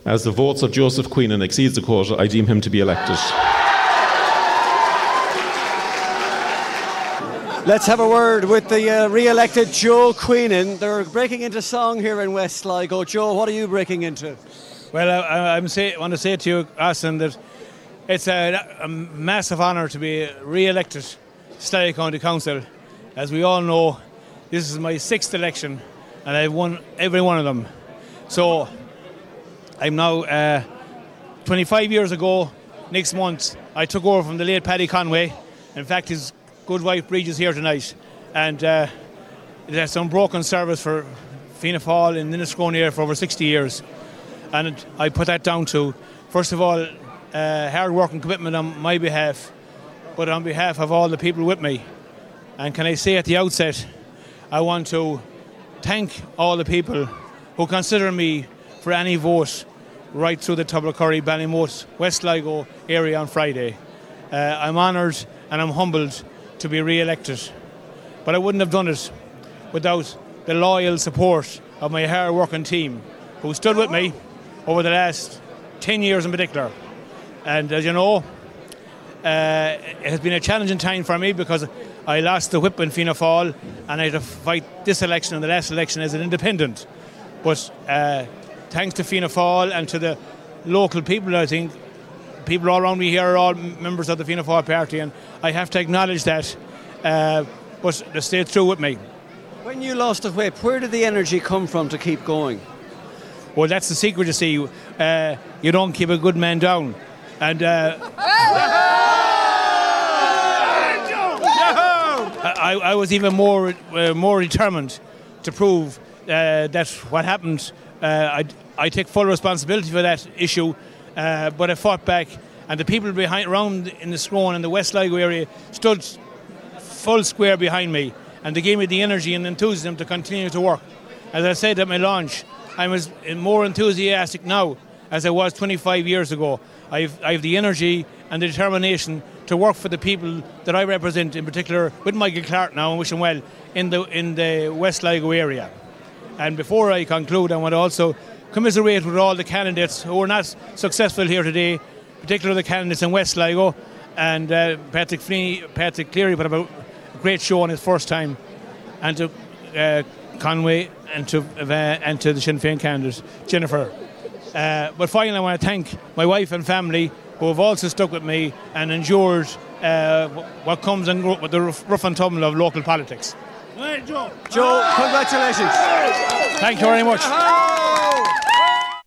As the votes of Joseph Queenan exceeds the quota, I deem him to be elected. Let's have a word with the re-elected Joe Queenan. They're breaking into song here in West Sligo. Joe, what are you breaking into? Well, I want to say to you, Austin, that it's a massive honour to be re-elected Sligo County Council. As we all know, this is my 6th election and I've won every one of them. So I'm now 25 years ago, next month, I took over from the late Paddy Conway. In fact, his good wife Bridget is here tonight, and there's some broken service for Fianna Fáil in Inniscrone area for over 60 years. And I put that down to, first of all, hard work and commitment on my behalf, but on behalf of all the people with me. And can I say at the outset, I want to thank all the people who consider me for any vote right through the Tubblecurry, Ballymote, West Sligo area on Friday. I'm honoured and I'm humbled to be re-elected. But I wouldn't have done it without the loyal support of my hard-working team who stood with me over the last 10 years in particular. And as you know, it has been a challenging time for me because I lost the whip in Fianna Fáil and I had to fight this election and the last election as an independent. But thanks to Fianna Fáil and to the local people, I think, people all around me here are all members of the Fianna Fáil party, and I have to acknowledge that, but they stayed through with me. When you lost the whip, where did the energy come from to keep going? Well, that's the secret, you see. You don't keep a good man down. And I was even more determined to prove that what happened, I take full responsibility for that issue. But I fought back, and the people around in the Scrone and the West Sligo area stood full square behind me, and they gave me the energy and enthusiasm to continue to work. As I said at my launch, I'm as more enthusiastic now as I was 25 years ago. I have the energy and the determination to work for the people that I represent, in particular with Michael Clark now, and wish him well in the West Sligo area. And before I conclude, I want to also commiserate with all the candidates who were not successful here today, particularly the candidates in West Sligo, and Patrick Cleary put up a great show on his first time, and to Conway and to the Sinn Féin candidate, Jennifer. But finally I want to thank my wife and family who have also stuck with me and endured what comes with the rough and tumble of local politics. Joe, congratulations. Thank you very much.